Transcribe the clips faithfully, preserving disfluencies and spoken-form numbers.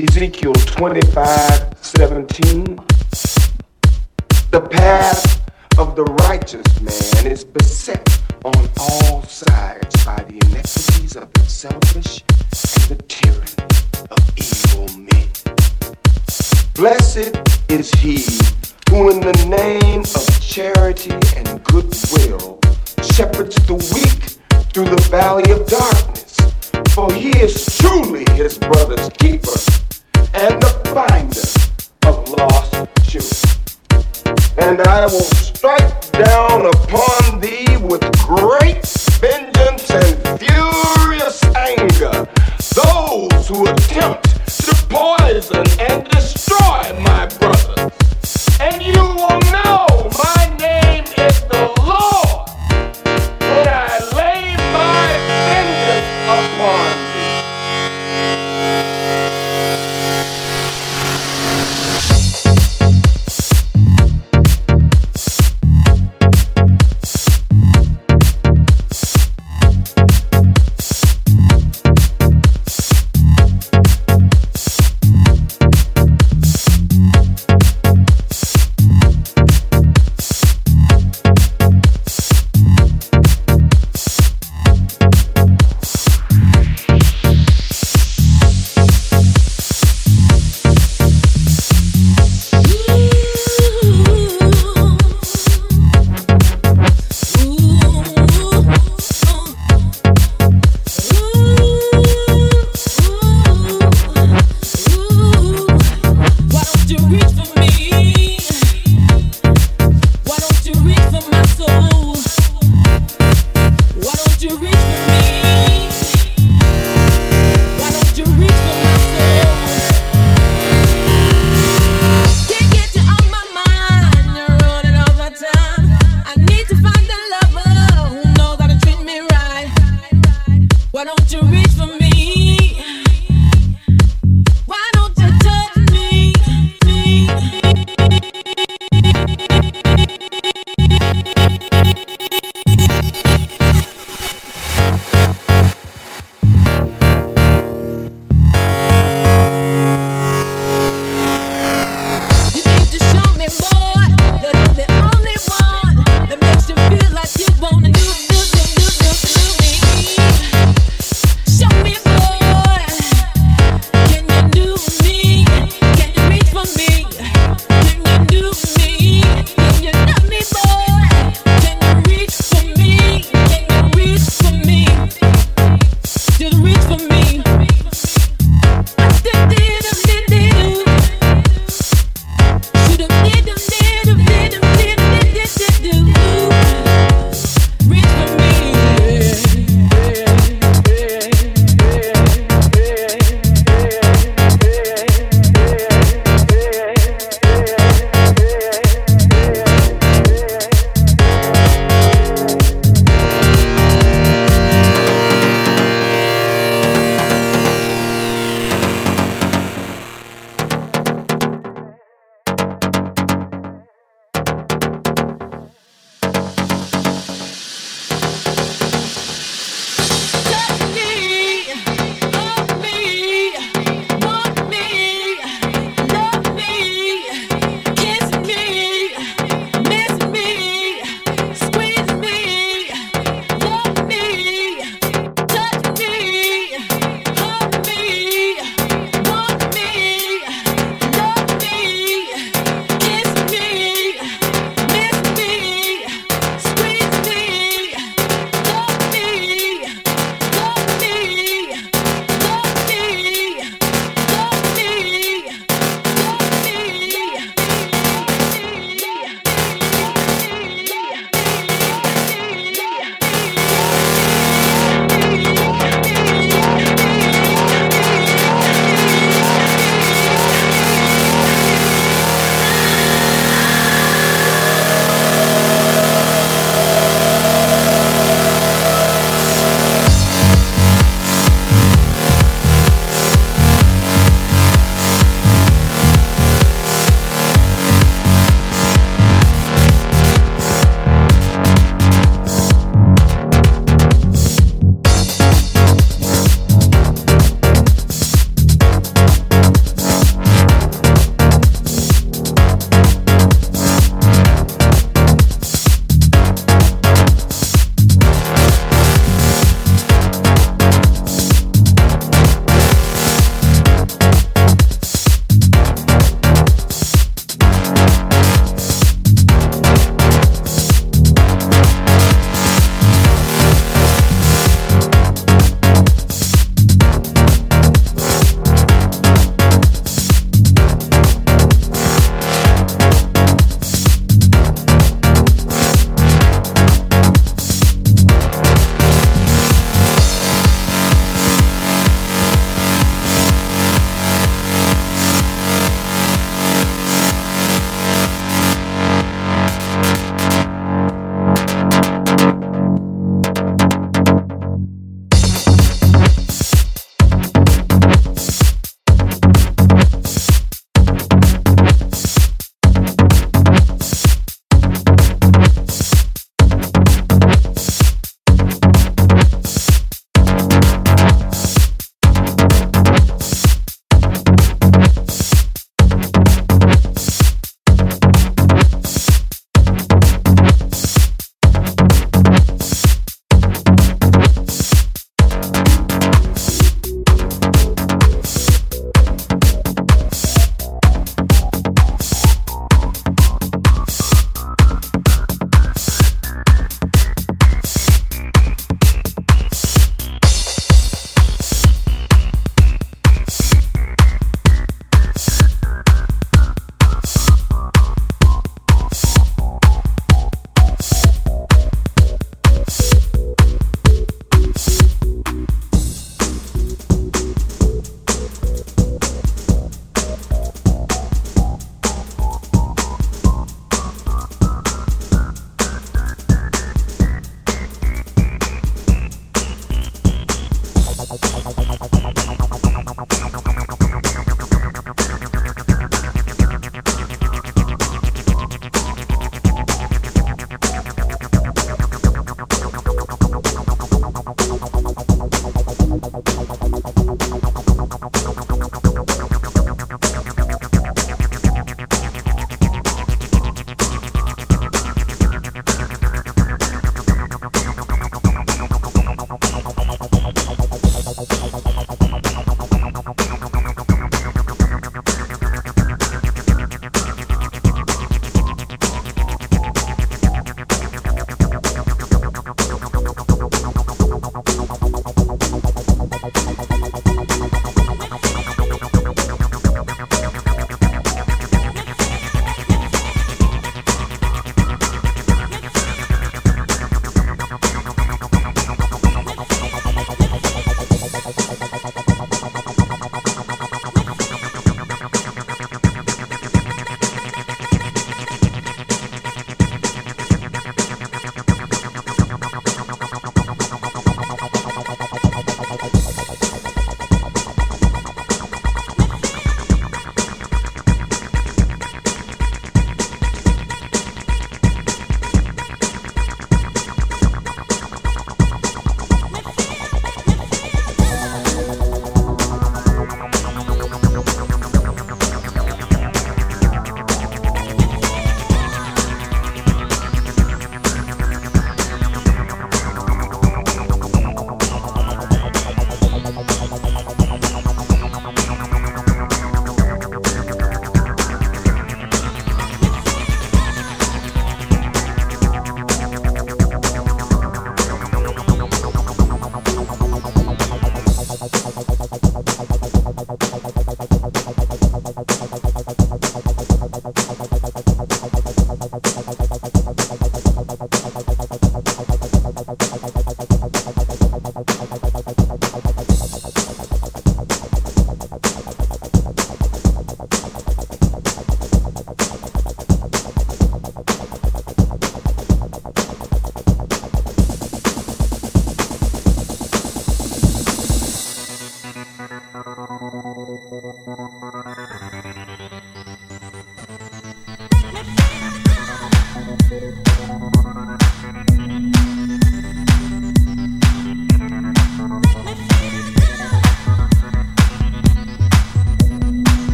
Ezekiel twenty-five seventeen. The path of the righteous man is beset on all sides by the inequities of the selfish and the tyranny of evil men. Blessed is he who in the name of charity and goodwill shepherds the weak through the valley of darkness, for he is truly his brother's keeper and the finder of lost children. And I will strike down upon thee with great vengeance and furious anger those who attempt to poison and destroy my brothers. And you will know my name is the Lord when I lay my vengeance upon thee.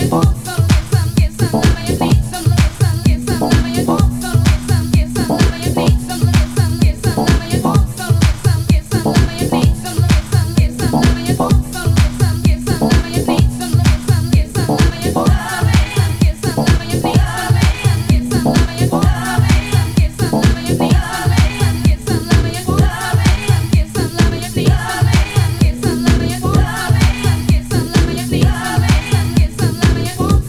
Get some,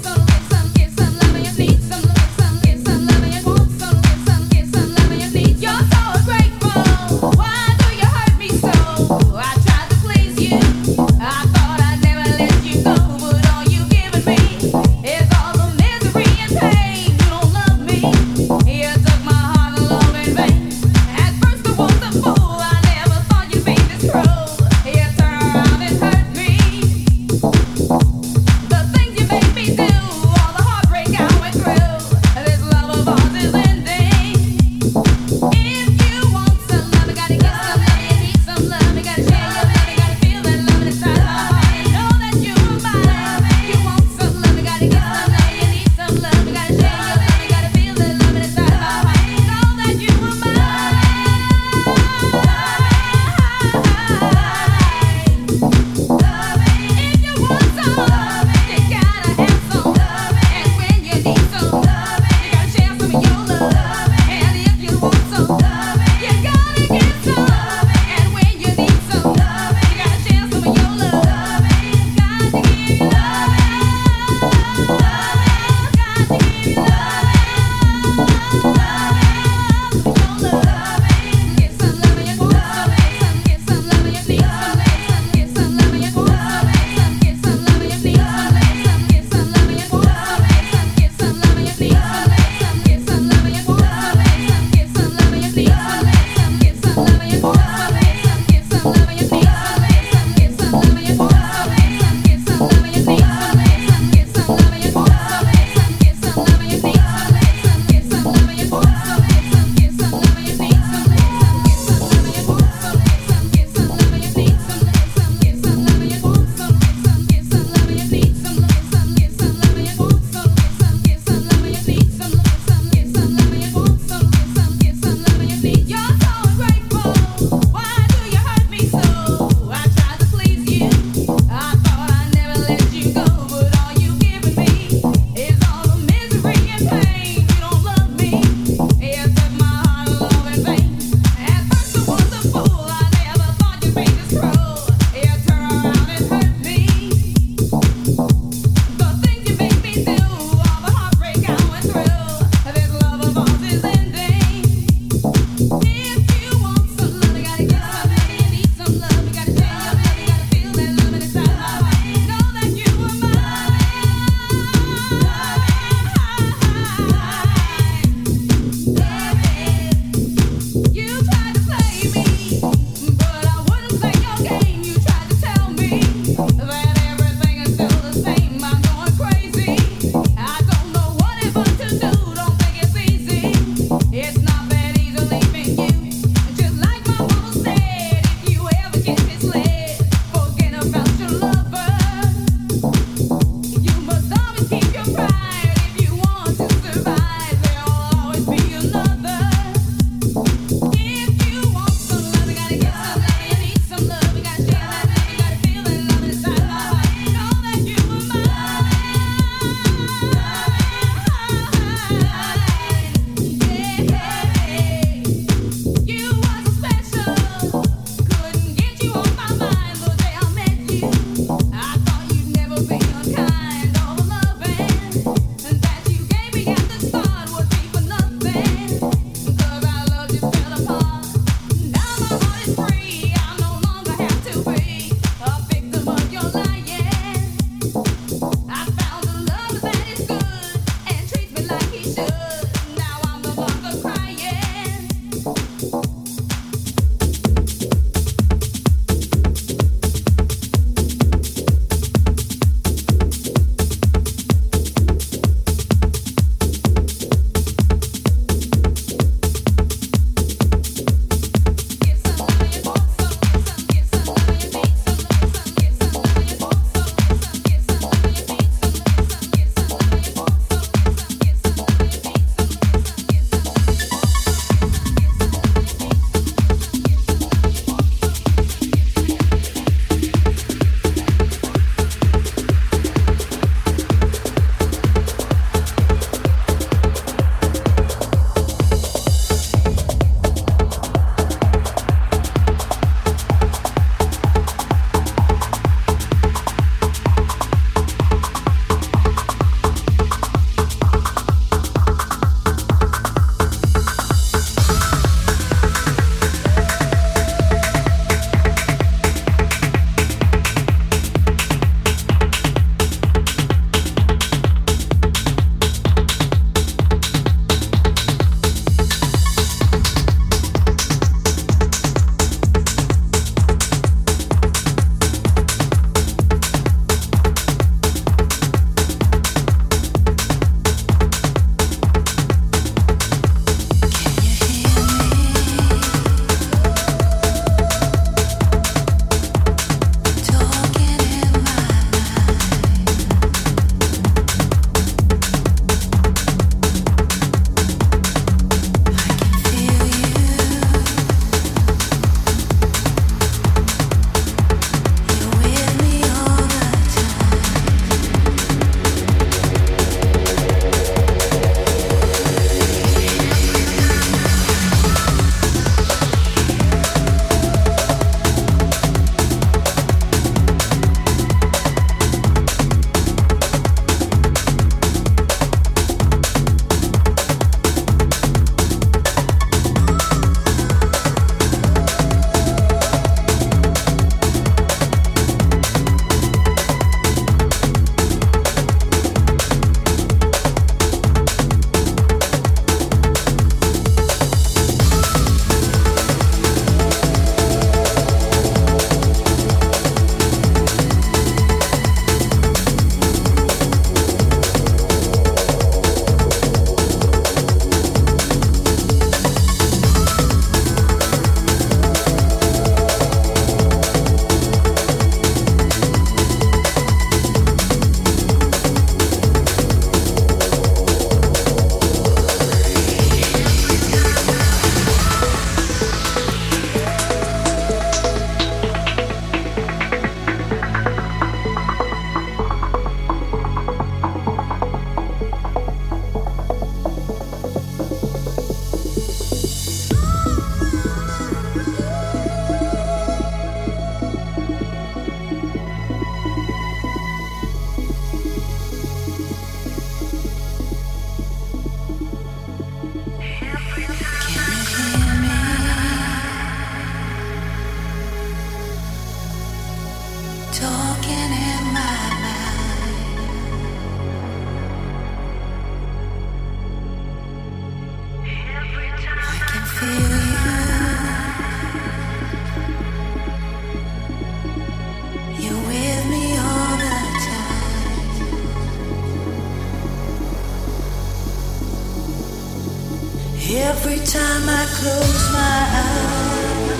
Every time I close my eyes,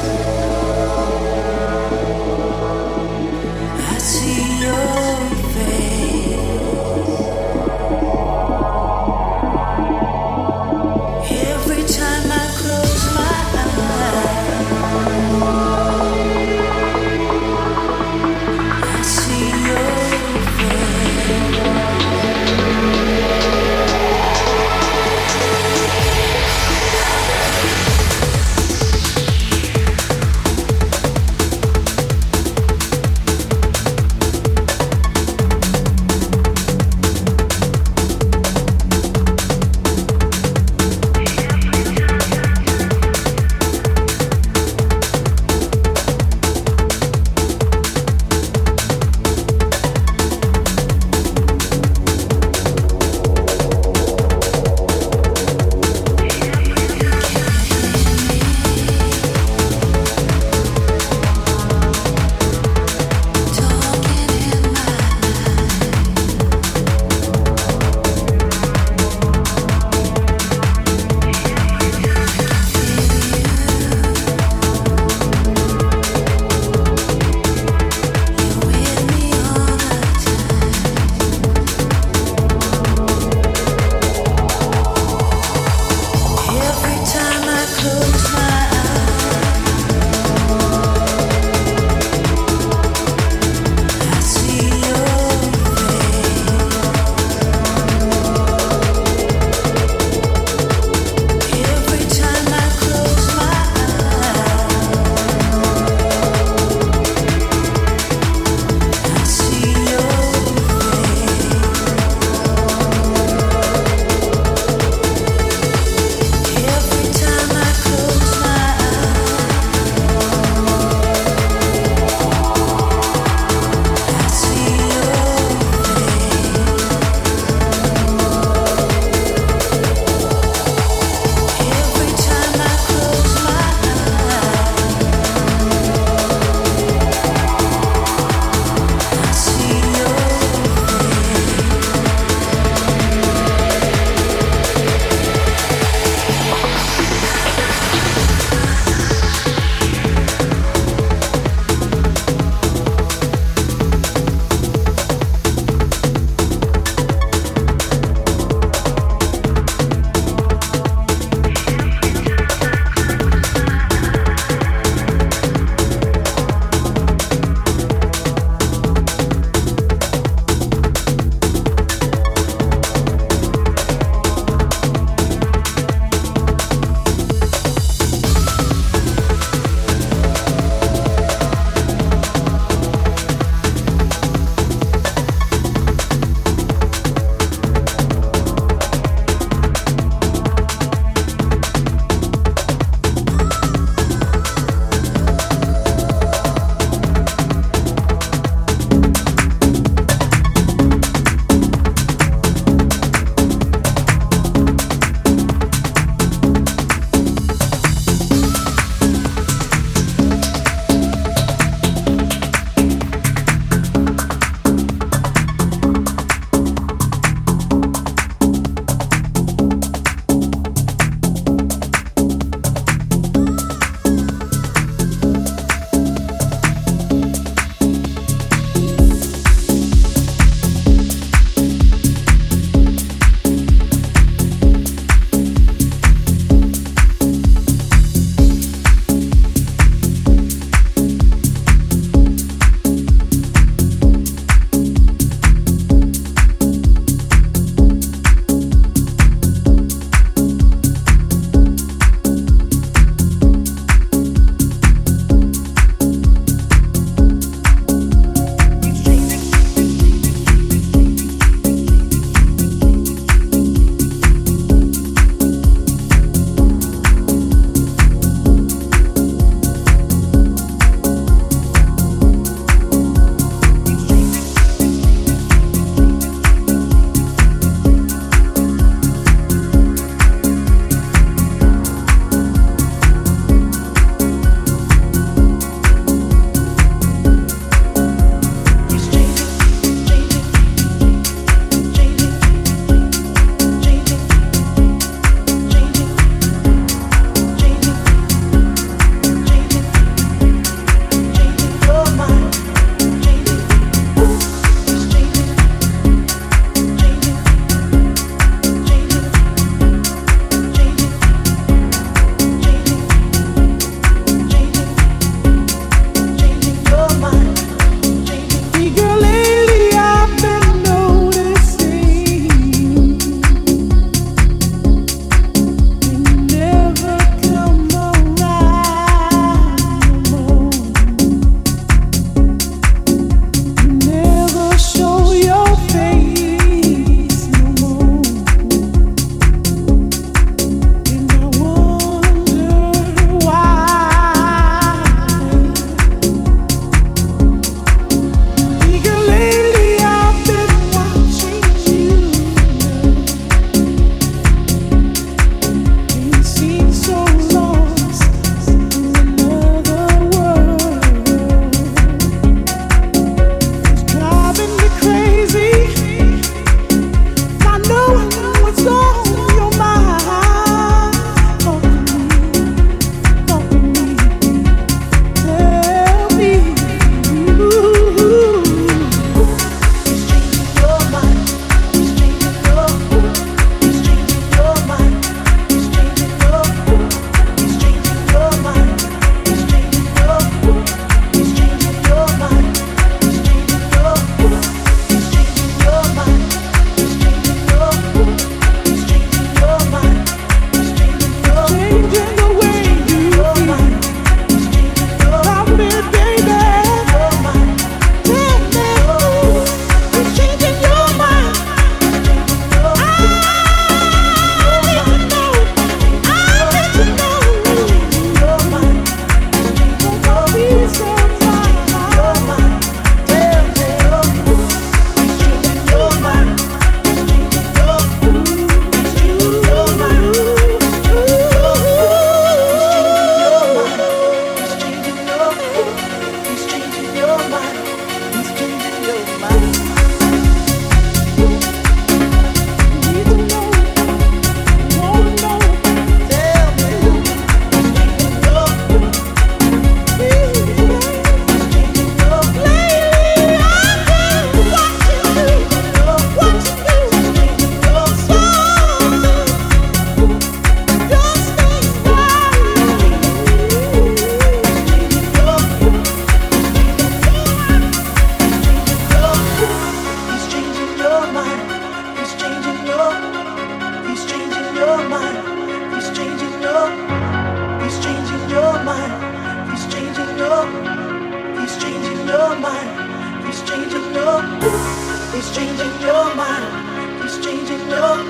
I see your face. Every time I close my eyes, I see your face.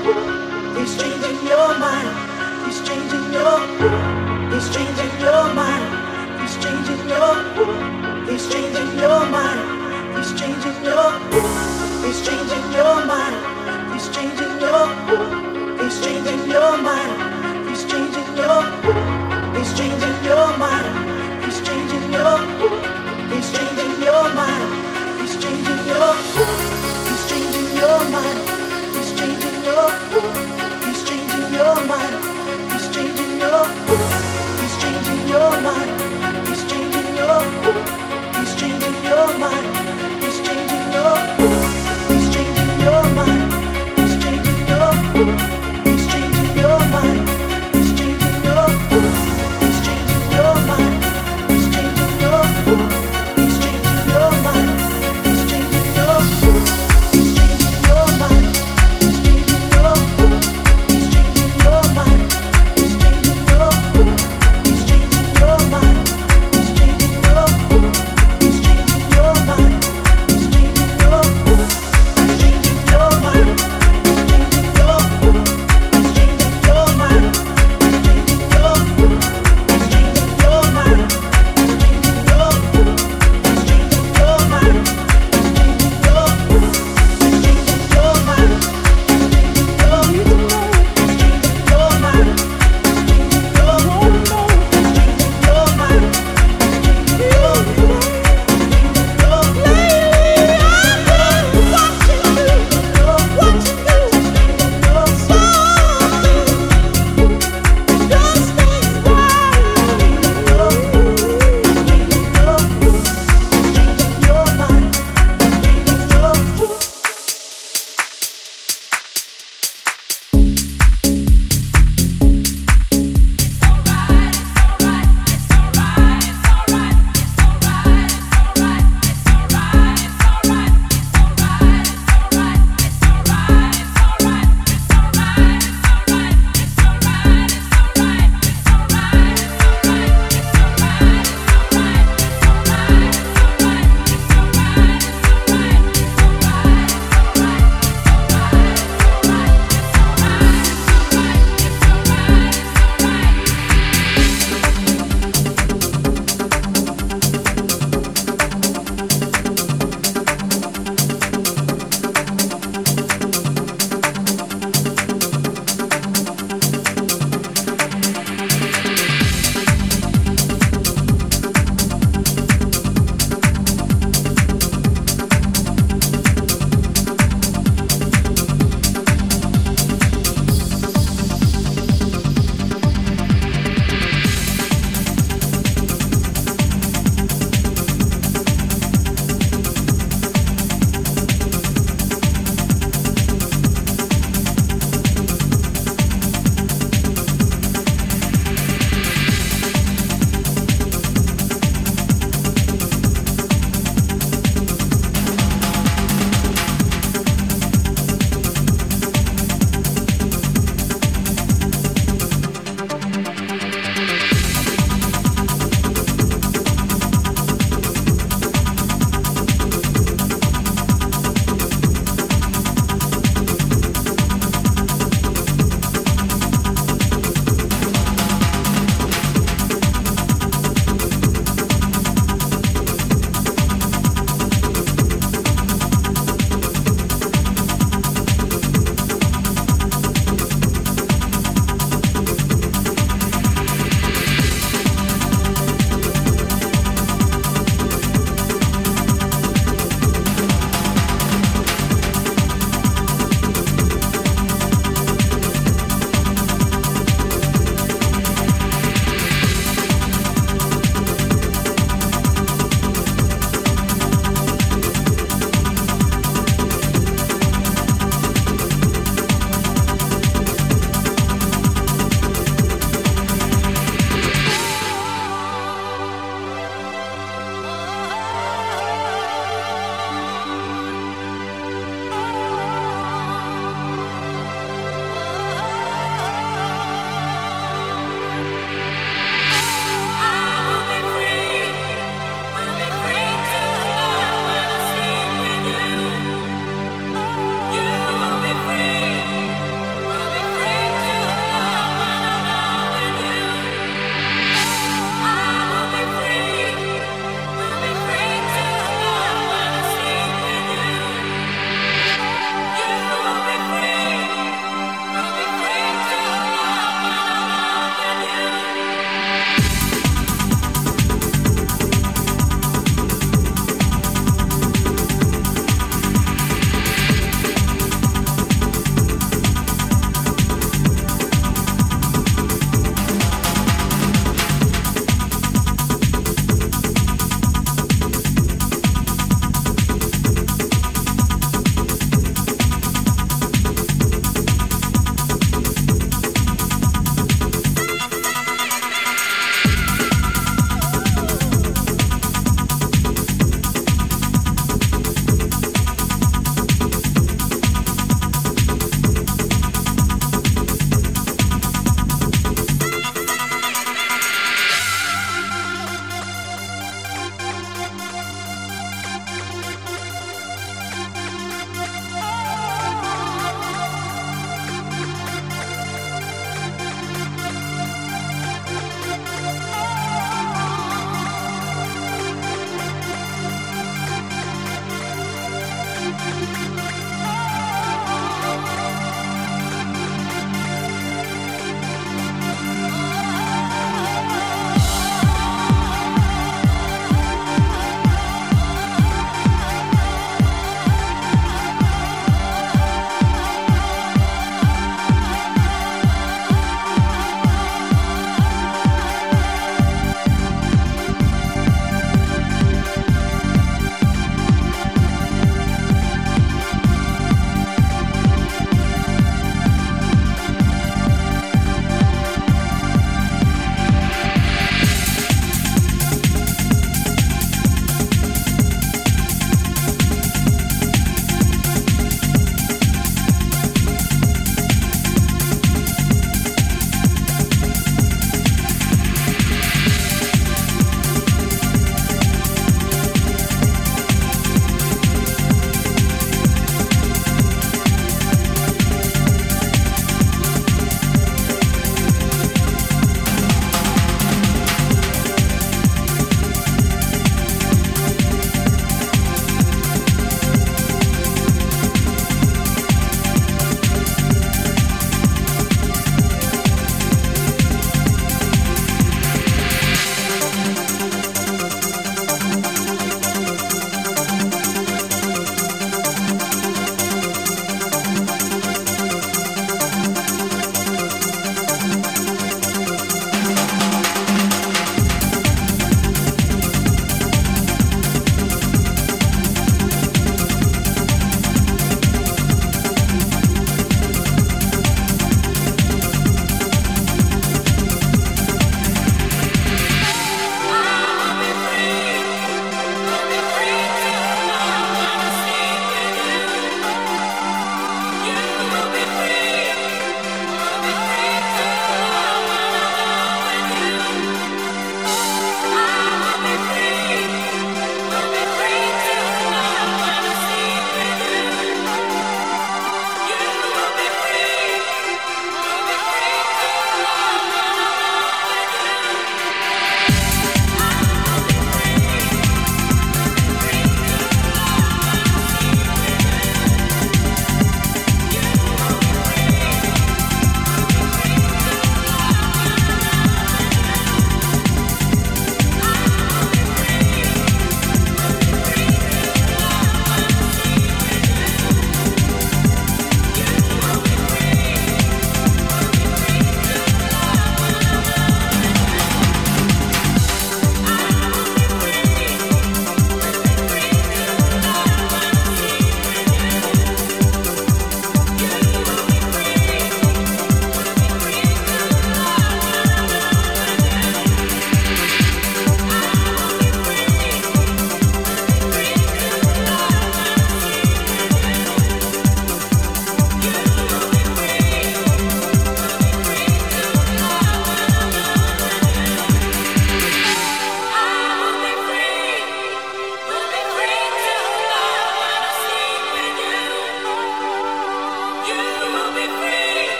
He's changing your mind. He's changing your He's changing your mind. He's changing your He's changing your mind. He's changing your He's changing your mind. He's changing your He's changing your mind. He's changing your He's changing your mind. He's changing your He's changing your mind. He's changing your He's changing your mind. He's changing your He's changing your mind. He's changing your He's changing your mind. He's changing your He's changing your mind. He's changing your He's changing your mind.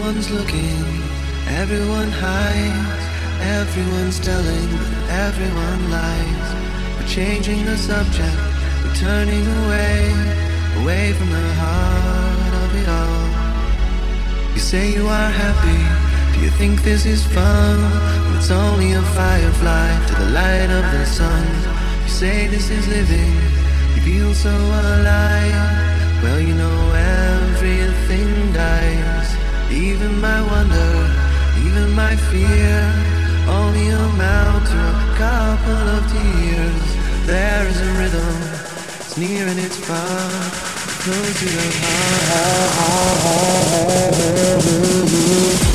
Everyone's looking, everyone hides, everyone's telling, but everyone lies. We're changing the subject, we're turning away, away from the heart of it all. You say you are happy, do you think this is fun? When it's only a firefly to the light of the sun. You say this is living, you feel so alive. Well, you know everything dies. Even my wonder, even my fear only amount to a couple of tears. There is a rhythm, it's near and it's far, close to your heart.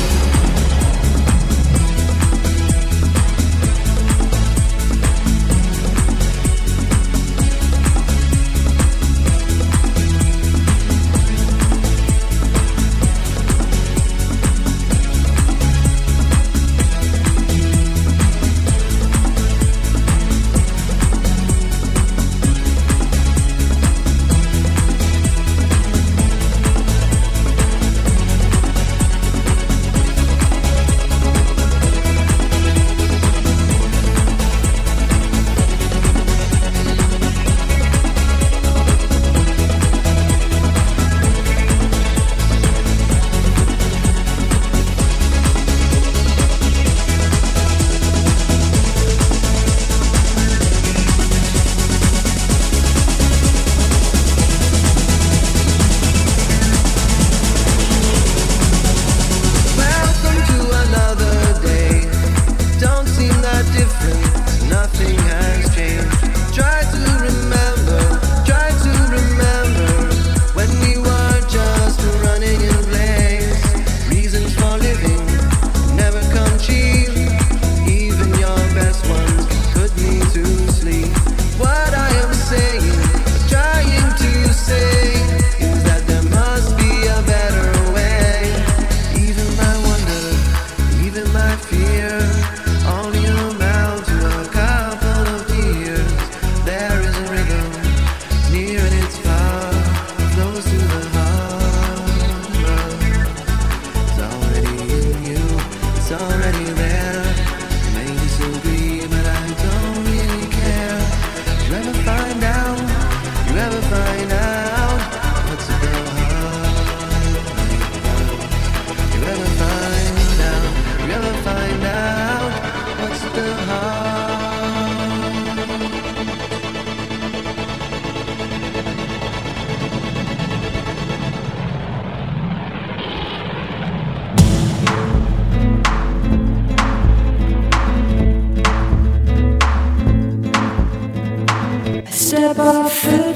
Step off the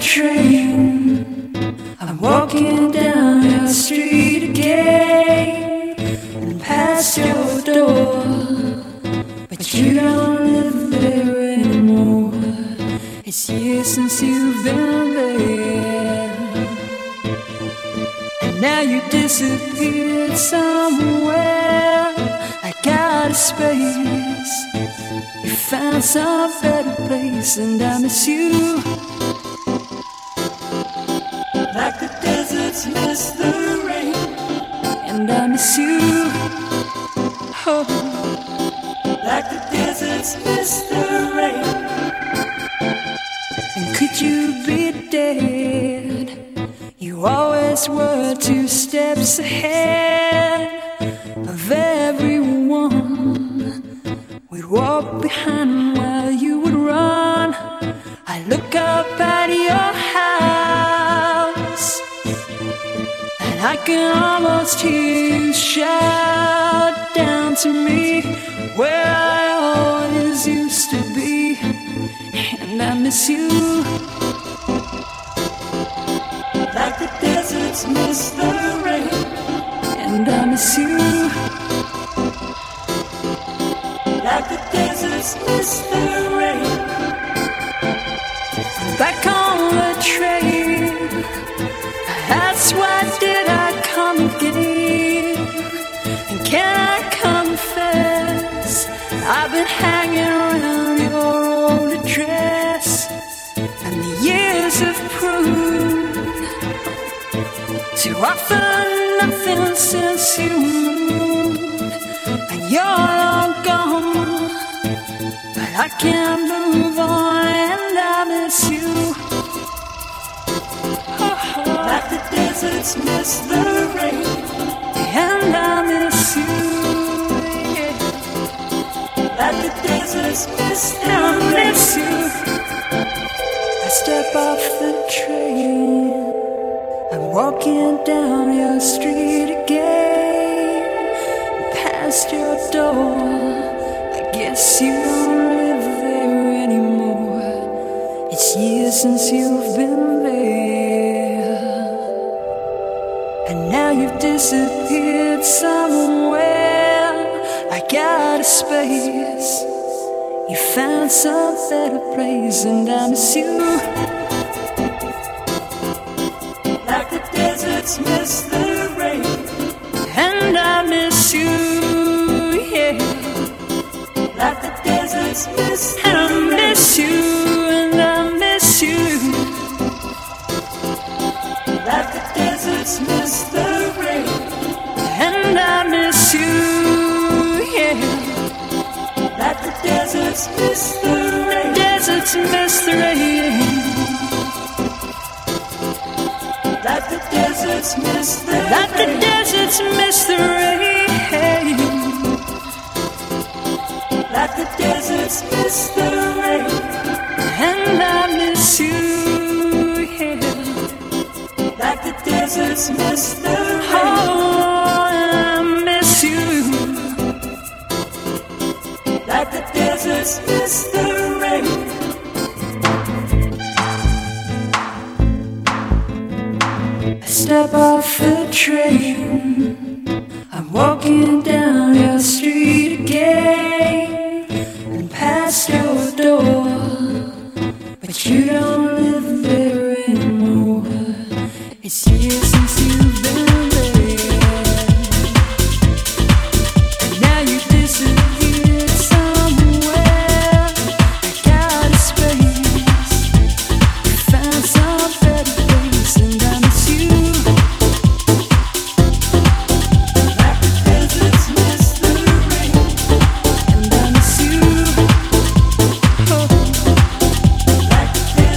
train, I'm walking down your street again, and past your door, but you don't live there anymore. It's years since you've been there, and now you disappeared somewhere. I got a space, you found some better place, and I miss you like the deserts miss the rain, and I miss you, oh, like the deserts miss the rain. And could you be dead? You always were two steps ahead of everyone. We'd walk behind while you would run. I look up at your house, and I can almost hear you shout down to me where I always used to be, and I miss you like the deserts miss the rain, and I miss you like the deserts miss the rain. Back on the train, that's why did I come again. And can I confess, I've been hanging around your old address, and the years have proved to offer nothing since you can't move on and I miss you. Like the deserts miss the rain, and I miss you. Yeah. Like the deserts miss the rain, I miss you. I step off the train, I'm walking down your street again, past your door. I guess you don't live there anymore. It's years since you've been there, and now you've disappeared somewhere. I got a space, you found some better place, and I miss you. Like the deserts miss the rain, and I miss you, yeah. Like the deserts miss the rain, and I miss you, and I miss you. Like the deserts miss the rain, and I miss you, yeah. Like the deserts miss the rain, deserts miss the rain. Like the deserts miss the rain, like the deserts miss the rain. Like the deserts miss the rain, and I miss you, yeah. Like the deserts miss the rain, oh, I miss you. Like the deserts miss the rain. I step off the train, I'm walking down your street again, and past your door, but you don't live there anymore. It's years since you've been there, and now you disappeared somewhere. I got a space, you found some better place, and I miss you. Like the deserts miss the rain, and I miss you. Oh. Like the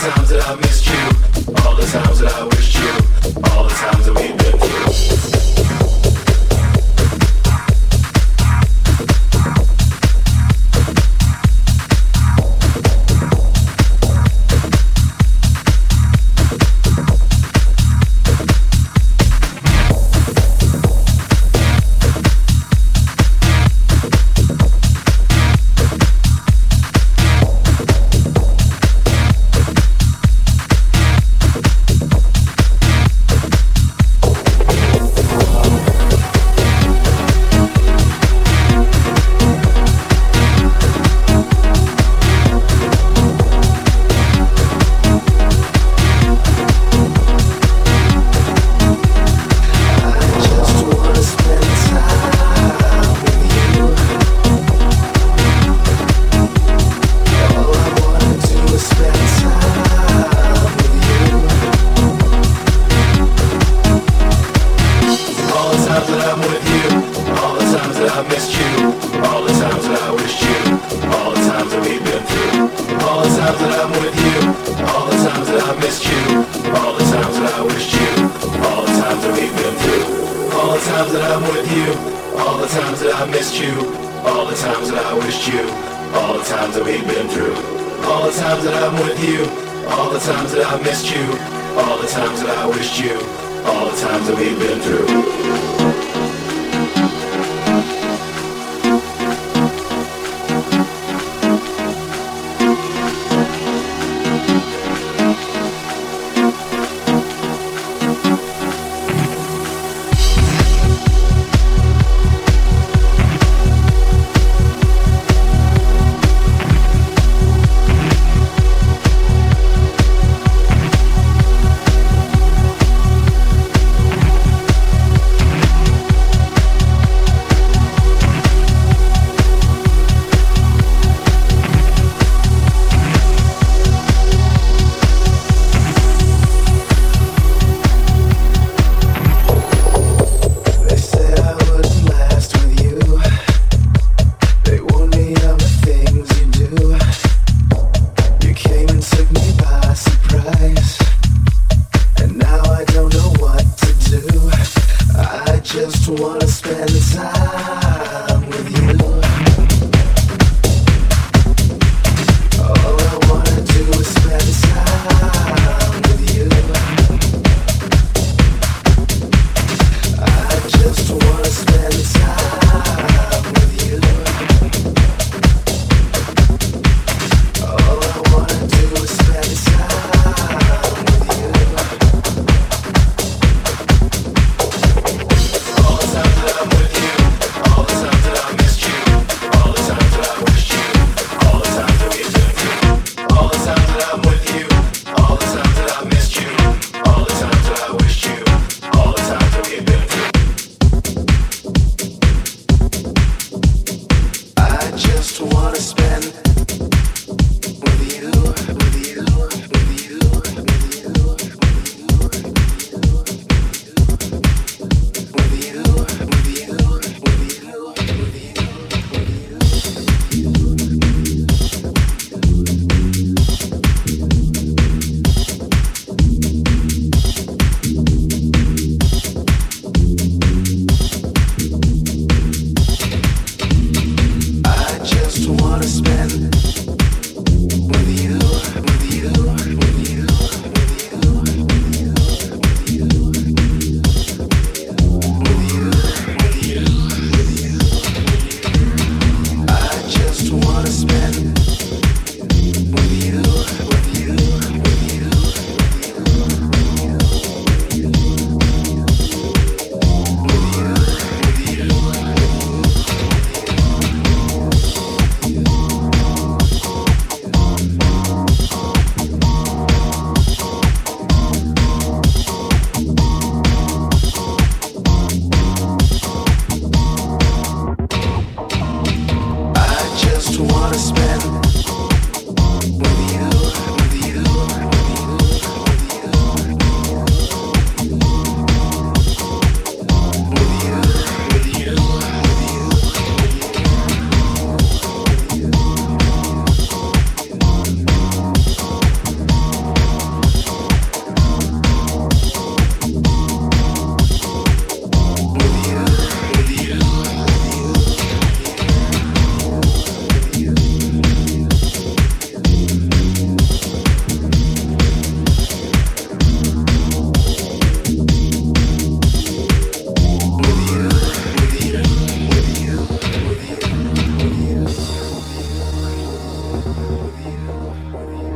times that I missed you, all the times that I wished you, all the times that we've been through.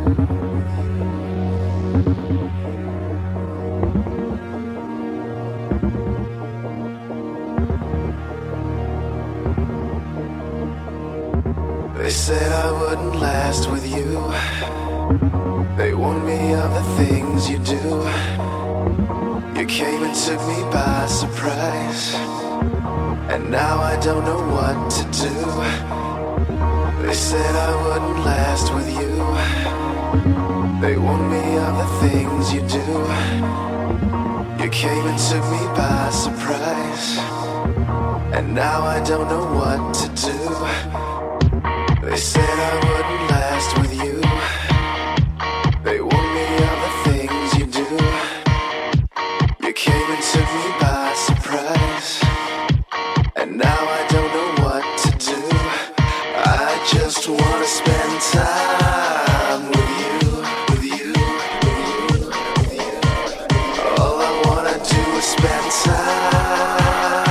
They said I wouldn't last with you. They warned me of the things you do. You came and took me by surprise, and now I don't know what to do. They said I wouldn't last with you. They warned me of the things you do. You came and took me by surprise, and now I don't know what to do. They said I wouldn't last with you. They warned me of the things you do. You came and took me by surprise, and now I don't know what to do. I just wanna spend time with you, with you, with you, with you. All I wanna do is spend time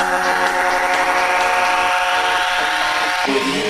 with you.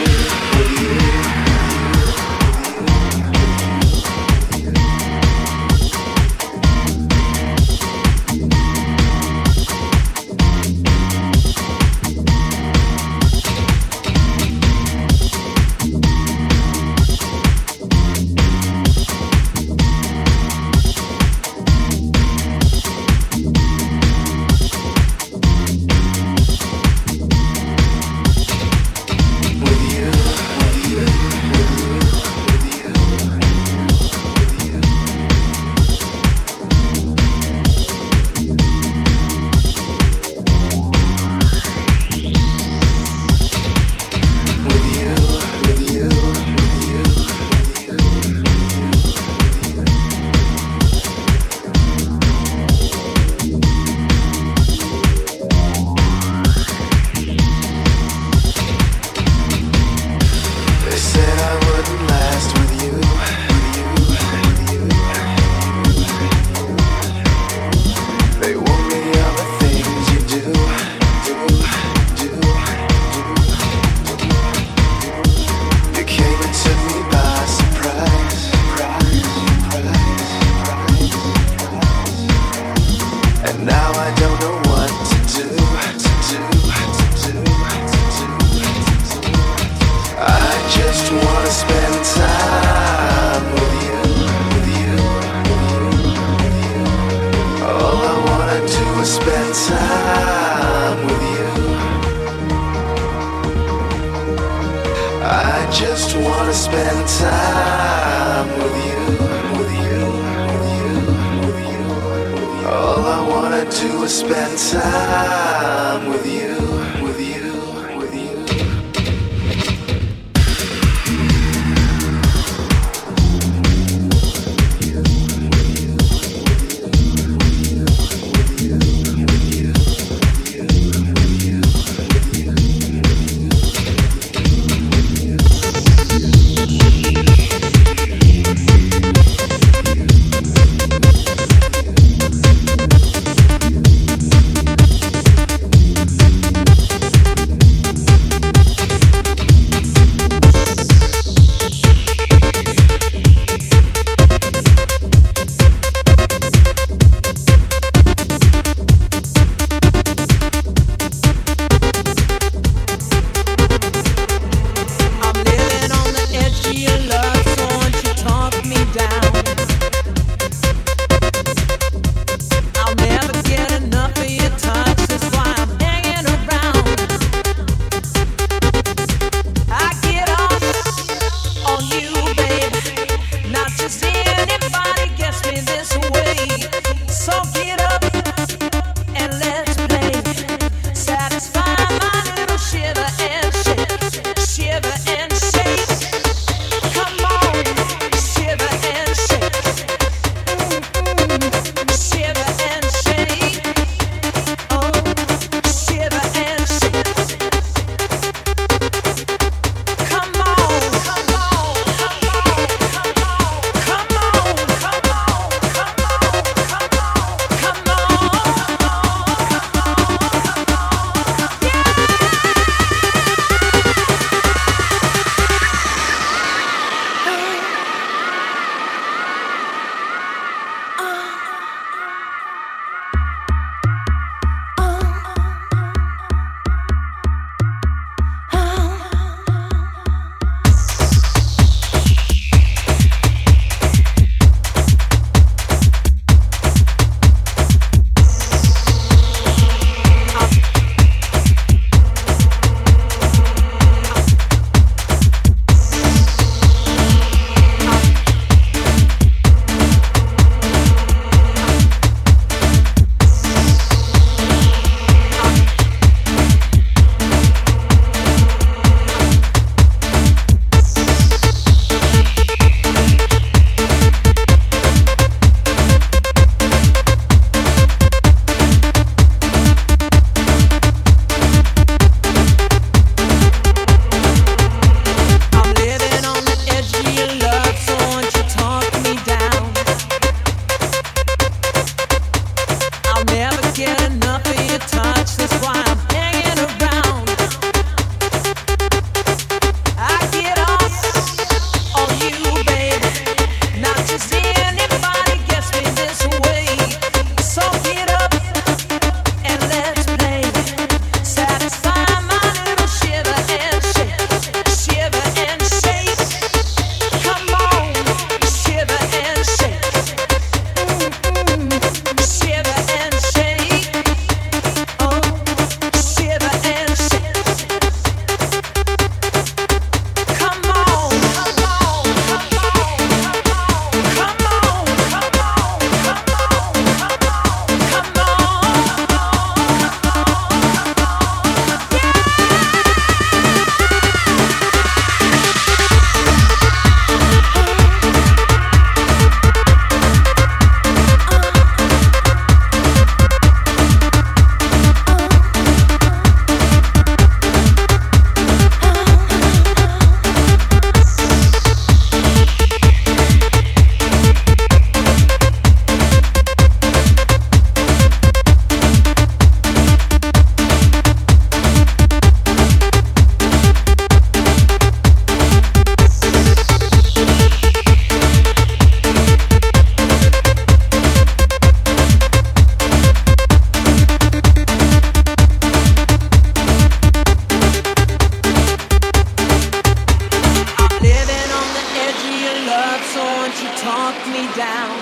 me down.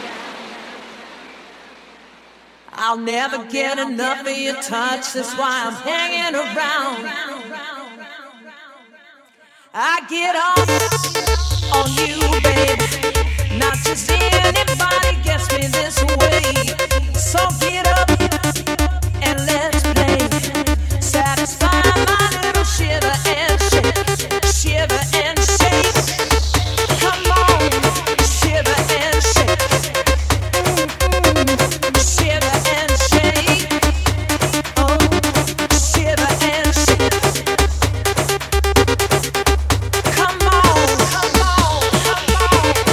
I'll never get enough of your touch, that's why I'm hanging around. I get off on you, baby. Not just anybody gets me this way. So get up and let's play. Satisfy my little shiver and shake, shiver and shake. Come on, shiver and shake. Mm-mm. Shiver and shake. Oh, shiver and shake. Come on, come on, come on.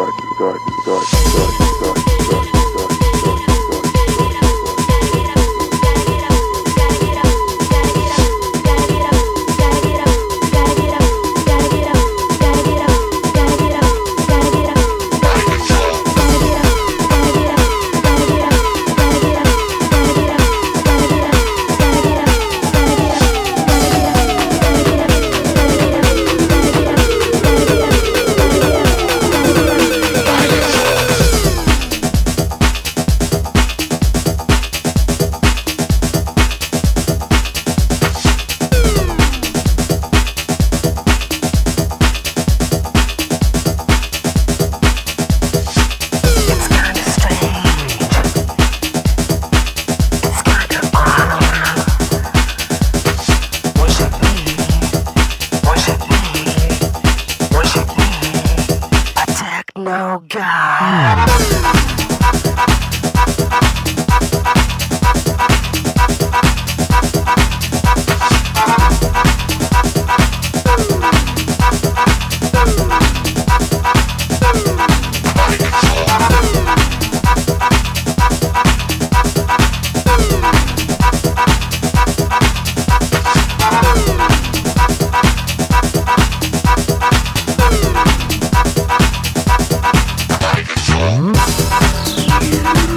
Thank you.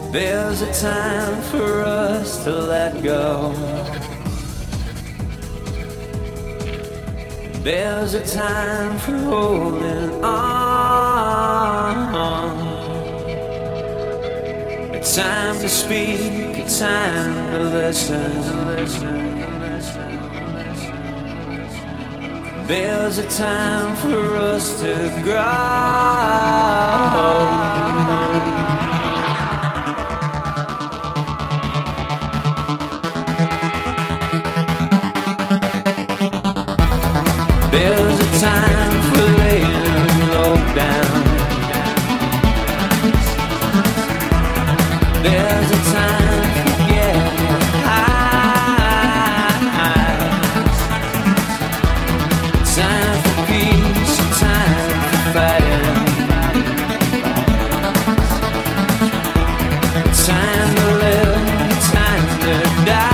There's a time for us to let go. There's a time for holding on. A time to speak, a time to listen. There's a time for us to grow. There's a time for laying low down. There's a time for getting high. Time for peace, time for fighting. Time to live, time to die.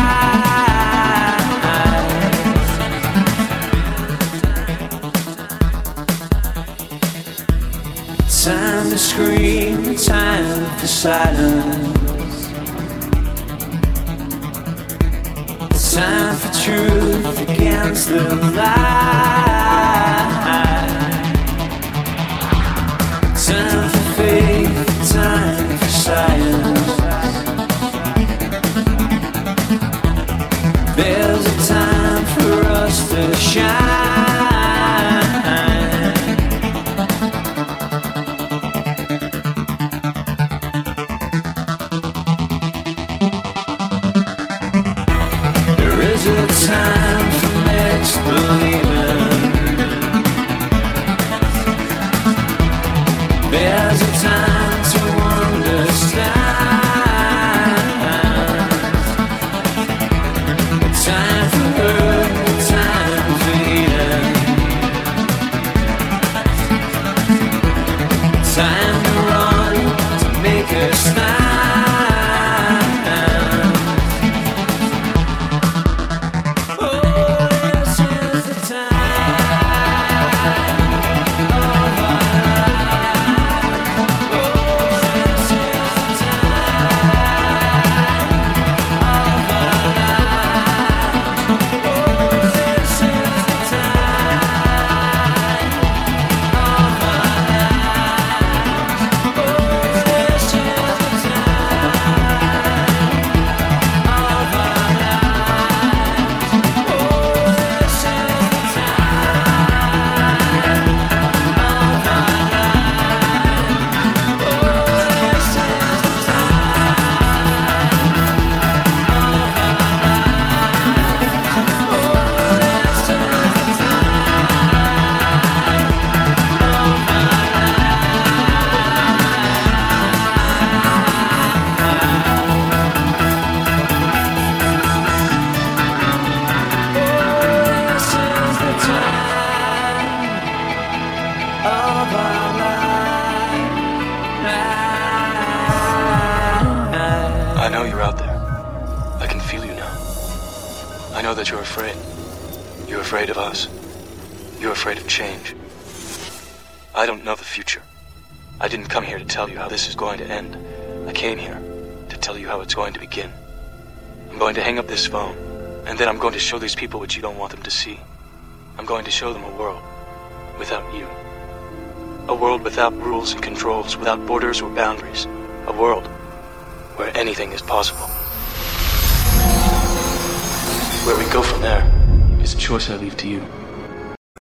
Time to scream, time for silence. Time for truth against the lie. Time for faith, time for science. There's a time for us to shine. There's a time for mixed believing. There's a time to understand. A time for hurt, a time for healing. Time to run, to make a stand. I know you're out there. I can feel you now. I know that you're afraid. You're afraid of us. You're afraid of change. I don't know the future. I didn't come here to tell you how this is going to end. I came here to tell you how it's going to begin. I'm going to hang up this phone, and then I'm going to show these people what you don't want them to see. I'm going to show them a world without you. A world without rules and controls, without borders or boundaries. A world where anything is possible. Where we go from there is a choice I leave to you.